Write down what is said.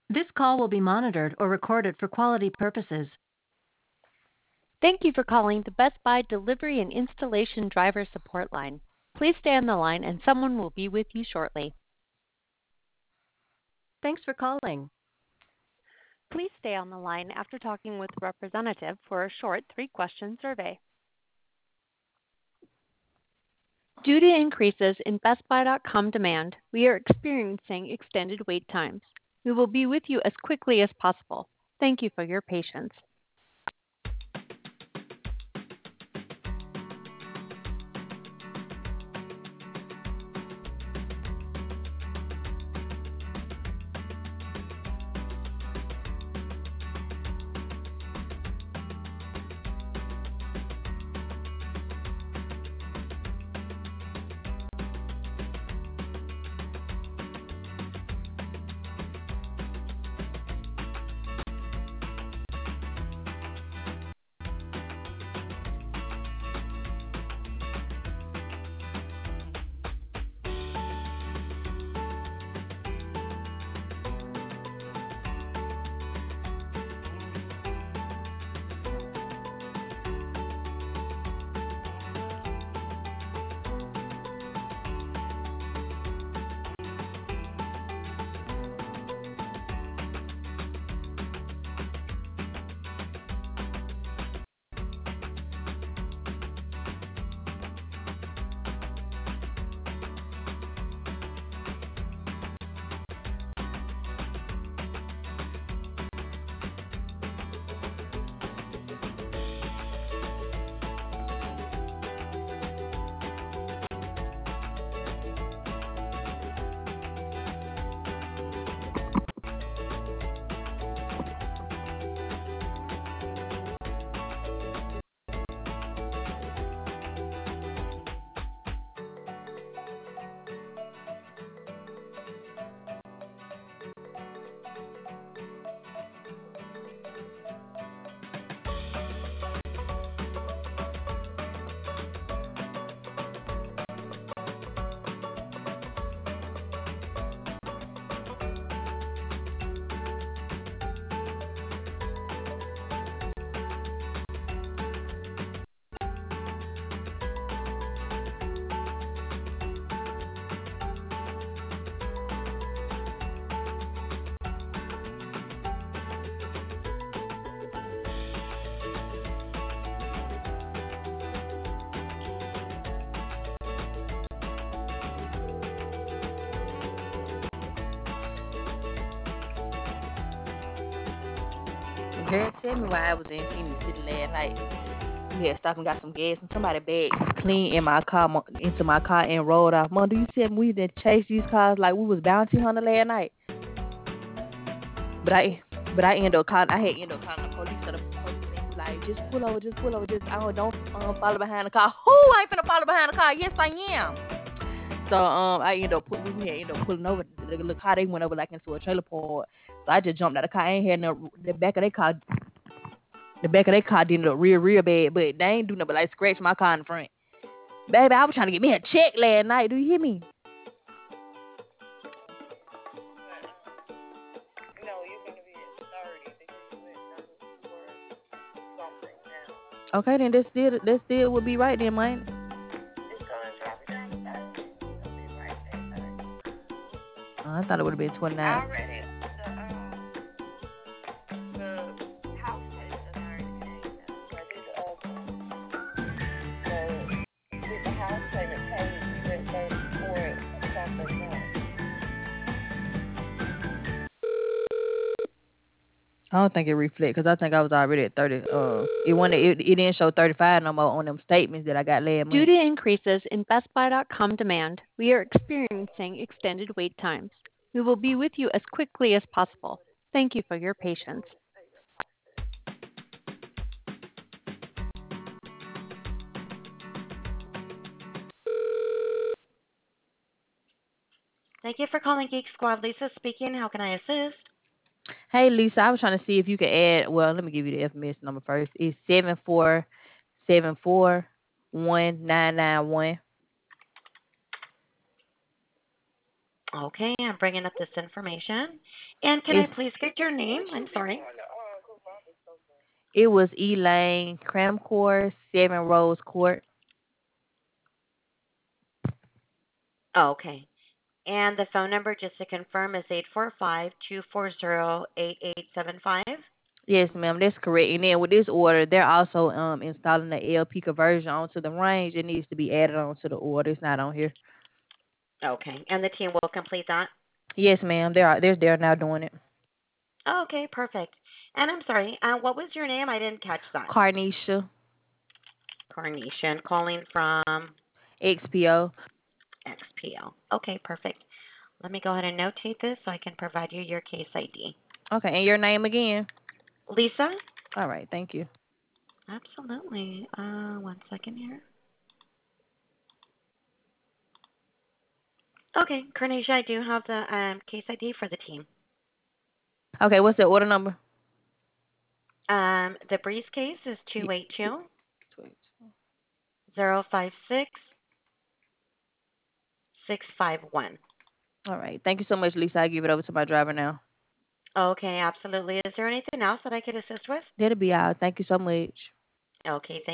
This call will be monitored or recorded for quality purposes. Thank you for calling the Best Buy Delivery and Installation Driver Support Line. Please stay on the line and someone will be with you shortly. Thanks for calling. Please stay on the line after talking with a representative for a short 3-question survey. Due to increases in BestBuy.com demand, we are experiencing extended wait times. We will be with you as quickly as possible. Thank you for your patience. Girl, tell me why I was in Phoenix City last night. We had stopped and got some gas, and somebody bagged clean in my car, into my car and rolled off. Mom, do you see we did chase these cars like we was bounty hunter last night? But I ended up calling. I had ended up calling the police. So the police was like, just pull over, just don't follow behind the car. Who I ain't finna follow behind the car? Yes, I am. So I ended up pulling over the car. They went over like into a trailer park. So I just jumped out of the car. I ain't had no the back of their car. The back of their car didn't look real bad, but they ain't do nothing but like scratch my car in the front. Baby, I was trying to get me a check last night. Do you hear me? No, you're gonna be at 30 because you went number 4 something now. Okay, then that still would be right then, man. It's gonna drop it down to 30. It'll be right there, 30. I thought it would have been 29. Already, the house payment already paid now. So I did the other one. So with the house payment paid, you at 34 something now. I don't think it reflect because I think I was already at 30. It didn't show 35 no more on them statements that I got last Due month. to increases in BestBuy.com demand, we are experiencing extended wait times. We will be with you as quickly as possible. Thank you for your patience. Thank you for calling Geek Squad. Lisa speaking. How can I assist? Hey Lisa, I was trying to see if you could add. Well, let me give you the FMS number first. It's 74741 991. Okay, I'm bringing up this information. And can I It's please get your name? I'm sorry. it was Elaine Cramcore, 7 Rose Court. Okay. And the phone number, just to confirm, is 845-240-8875. Yes, ma'am, that's correct. And then with this order, they're also installing the LP conversion onto the range. It needs to be added onto the order. It's not on here. Okay. And the team will complete that? Yes, ma'am. They're now doing it. Okay, perfect. And I'm sorry, what was your name? I didn't catch that. Carnisha, Carnation, calling from XPO. XPL. Okay, perfect. Let me go ahead and notate this so I can provide you your case ID. Okay, and your name again? Lisa? All right, thank you. Absolutely. One second here. Okay, Carnation, I do have the case ID for the team. Okay, what's the order number? The breeze case is Y- 282 Sweet. 056 651. All right, thank you so much, Lisa. I give it over to my driver now. Okay, absolutely. Is there anything else that I could assist with? That'll be all. Thank you so much. Okay, thank